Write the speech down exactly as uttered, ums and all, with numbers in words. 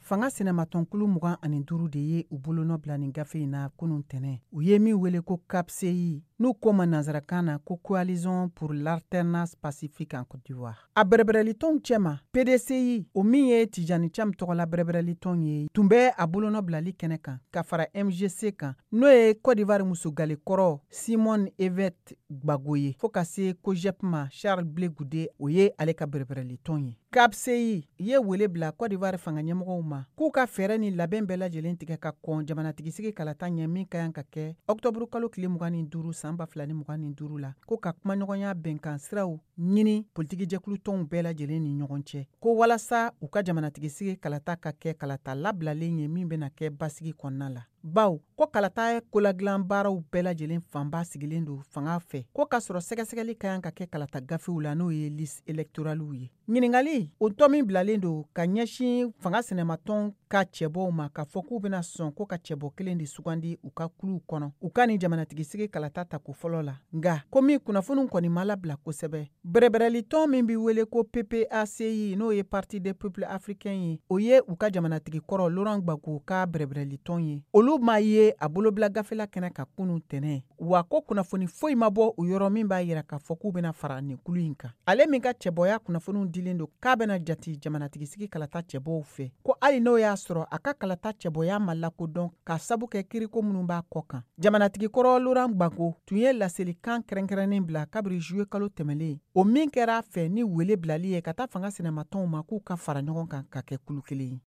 fanga sinamatɔnkulu mugan ani duuru de ye u bolonɔ bila nin gafe in na kunun tɛnɛ u ye min wele ko capci n'u ko ma nanzarakan na ko coalition pour l'alternance pacifique en Côte d'Ivoire. A bɛrɛbɛrɛlitɔnw cɛma P D C I o min ye Tijani Cam tɔgɔla bɛrɛbɛrɛlitɔn ye tun bɛ a bolonɔ bilali kɛnɛ kan ka fara M G C kan n'o ye Côte d'Ivoire musogalekɔrɔ Simone Yvette Gbagbo ye fɔɔ ka se COJEP ma Charles Blé Goudé o ye ale ka bɛrɛbɛrɛlitɔn ye. capci ye wele bila Côte d'Ivoire fanga ɲɛmɔgɔw ma k'u ka fɛɛrɛ ni labɛn bɛɛ lajɛlen tigɛ ka kɔn jamanatigisi kalata ɲɛ min ka yan ka kɛ ɔktɔburu kalo tile mugan ni duuru san ba fila ni mugan ni duuru la ko ka kumaɲɔgɔnya bɛnkan siraw ɲini politikijɛkulu tɔnw bɛɛ lajɛlen ni ɲɔgɔn cɛ ko walasa u ka jamanatigisi kalata ka kɛ kalata labilalen ye min bɛna kɛ basigi kɔnɔna la. Baw ko kalata koladilan baaraw bɛɛ lajɛlen fanba sigilen don fanga fɛ ko ka sɔrɔ sɛgɛsɛgɛli ka yan ka kɛ kalata gafew la n'o ye liste électoraliw ye. ɲiningali o tɔ min bilalen don ka ɲɛsin fanga sɛnɛmatɔn ka cɛbɔw ma k'a fɔ k'u bɛna sɔn ko ka cɛbɔ kelen de sugandi u ka kuluw kɔnɔ u ka ni jamanatigisi kalata ta ko fɔlɔ la nga ko min kunnafoniw kɔni ma labila kosɛbɛ. bɛrɛbɛrɛlitɔn min bi wele ko P P A C I n'o ye Parti des peuples africains ye o ye u ka jamanatigikɔrɔ Laurent Gbagbo ka bɛrɛbɛrɛlitɔn ye olu ma ye a bolobila gafela kɛnɛ ka kunun tɛnɛ wa ko kunnafoni foyi ma bɔ u yɔrɔ min b'a yira k'a fɔ k'u bɛna fara nin kulu in kan. Ale min ka cɛbɔya kunnafoniw dilen don k'a bɛna jati jamanatigisi kalata cɛbɔw fɛ ko hali n'o y'a sɔrɔ a ka kalata cɛbɔya ma lakodɔn k'a sabu kɛ kiriko minnu b'a kɔ kan. Jamanatigikɔrɔ Laurent Gbagbo tun ye laselikan kɛrɛnkɛrɛnnen bila kabiri juwe kalo tɛmɛlen o min kɛra a fɛ ni wele bilali ye ka taa fanga sɛnɛmatɔnw ma k'u ka fara ɲɔgɔn kan ka kɛ kulu kelen ye.